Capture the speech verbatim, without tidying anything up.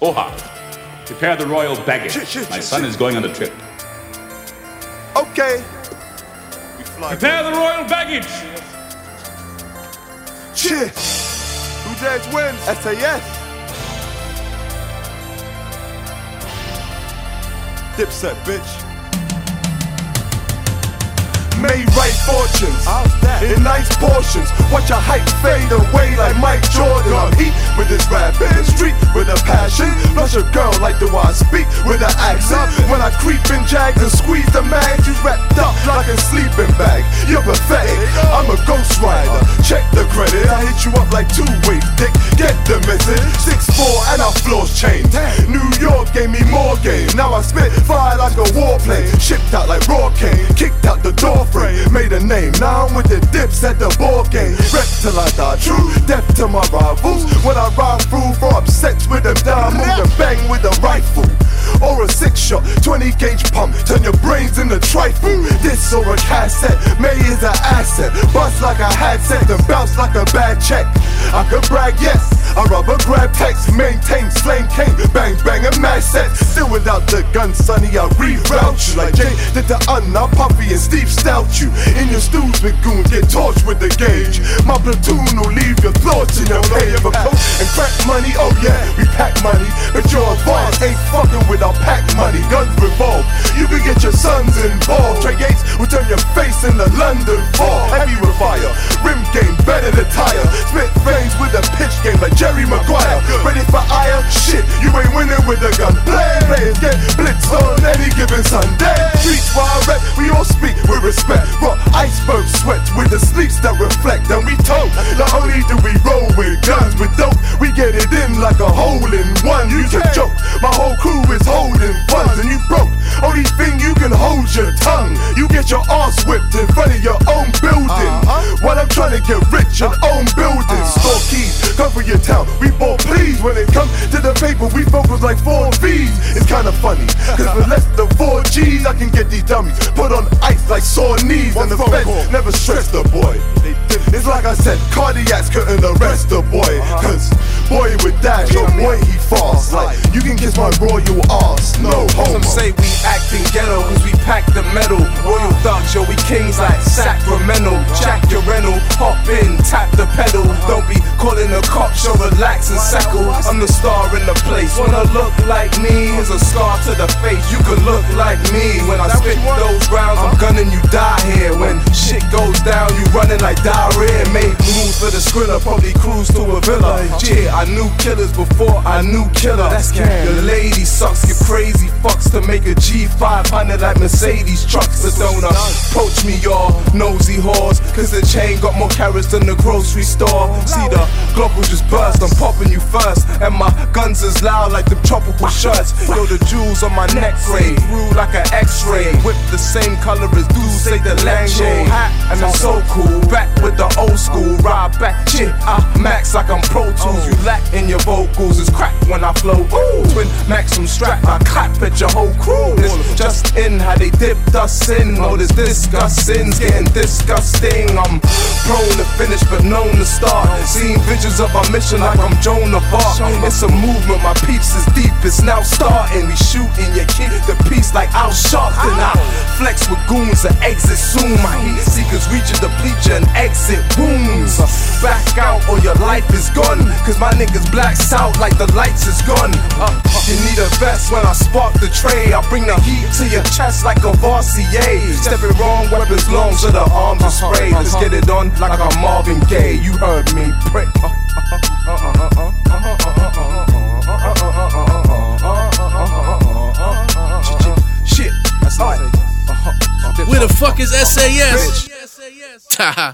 Oha, prepare the royal baggage. Shit, shit, My shit, son shit. is going on a trip. Okay. We fly prepare the royal baggage. Shit. Who dares wins? S A S. Dipset, bitch. Made right fortunes in nice portions. Watch a hype fade away like Mike Jordan. I'm heat with this rapping, street with a passion. Plus a girl like the way I speak with an accent. When I creep in jags and squeeze the mag, you wrapped up like a sleeping bag. You're pathetic, I'm a ghost rider. Check the credit, I hit you up like two ways, dick. Get the message. six four and our floors changed. New York gave me more game. Now I spit fire like a warplane. Shipped out like raw cane, kicked out the door. Made a name, now I'm with the dips at the ball game. Rep till I die, true death to my rivals. When I ride through for upsets with them diamonds and bang with a rifle. Or a six shot, twenty gauge pump, turn your brains into trifle. This or a cassette, May is an asset. Bust like a hat set and bounce like a bad check. I could brag, yes, I rubber grab text, maintain, slang cane, bang bang and mad set. Still without the gun, sonny, I reroute you like Jay did the un, I'm Puffy and Steve stout you. In your stews with goons, get torched with the gauge. My platoon will leave your thoughts in your pay of a coat and crack money, oh yeah, we pack money. But your advance ain't fucking with our pack money. Guns revolve, you can get your sons involved. Trey Gates will turn your face into London fall. Heavy with fire, rim game better than tire. Spit veins with a pitch game like Jerry Maguire. Ready for ire? Shit, you ain't winning with a gun. Play, players get blitzed on any given Sunday. Streets where I rep, we all speak with respect. Rock iceberg sweats with the sleeves that reflect. And we told, not only do we roll with guns, with dope, we get it in like a hole in one. You can joke, my whole crew is holding funds and you broke. Only thing you can hold your tongue. You get your arse whipped in front of your own building. Uh-huh. While I'm trying to get rich and own buildings. Uh-huh. Store keys, cover your town. We bought please. When it comes to the paper, we focus like four V's. It's kinda funny, cause for less than four G's, I can get these dummies put on ice like sore knees. And the feds never stress the boy. It's like I said, cardiacs couldn't arrest the boy. Cause boy with that, no boy he fast. Like, you can kiss my royal ass, no homo. Some say we acting ghetto cause we pack the metal. Royal thugs, yo, we kings like Sacramento. Jack your rental, hop in, tap the pedal. Don't be calling the cops, yo, relax and settle. I'm the star in the place. Wanna look like me? Here's a scar to the face. You could look like me. When I spit those rounds, I'm gunning you die here. When shit goes down, you running like diarrhea. Made moves for the Skrilla, probably cruise to a villa. Yeah, I knew killers before I knew killer. The lady sucks, get crazy fucks to make a G five hundred like Mercedes trucks. But don't approach me, y'all nosy whores, cause the chain got more carats than the grocery store. See the Glock will just burst, I'm popping you first. And my guns is loud like the tropical shirts. Yo, the jewels on my neck fade through like an x-ray. Whip the same color as dudes, say the Lango hat. And I'm so cool, back with the old school. Ride back, shit, I max like I'm Pro Tools. You lack in your vocals, it's crack when I flow. Ooh, twin Maxim strap, I clap at your whole crew. This just in how they dipped us in. Oh, this disgusting's getting disgusting. I'm prone to finish but known to start. Seeing visions of our mission like I'm Joan of Arc. It's a movement, my peeps is deep, it's now starting. We shooting, you keep the piece like Al Sharpton. I flex with goons and exit soon. My heat seekers reaching the bleacher and exit wounds. Back out or your life is gone, cause my niggas blacks out like the lights is gone. uh, You need a vest when I spark the tray. I bring the heat to your chest like a Varsier. Stepping wrong, weapons long so the arms are sprayed. Let's get it on like I'm Marvin Gaye. You heard me, prick. Shit. Where the fuck is S A S?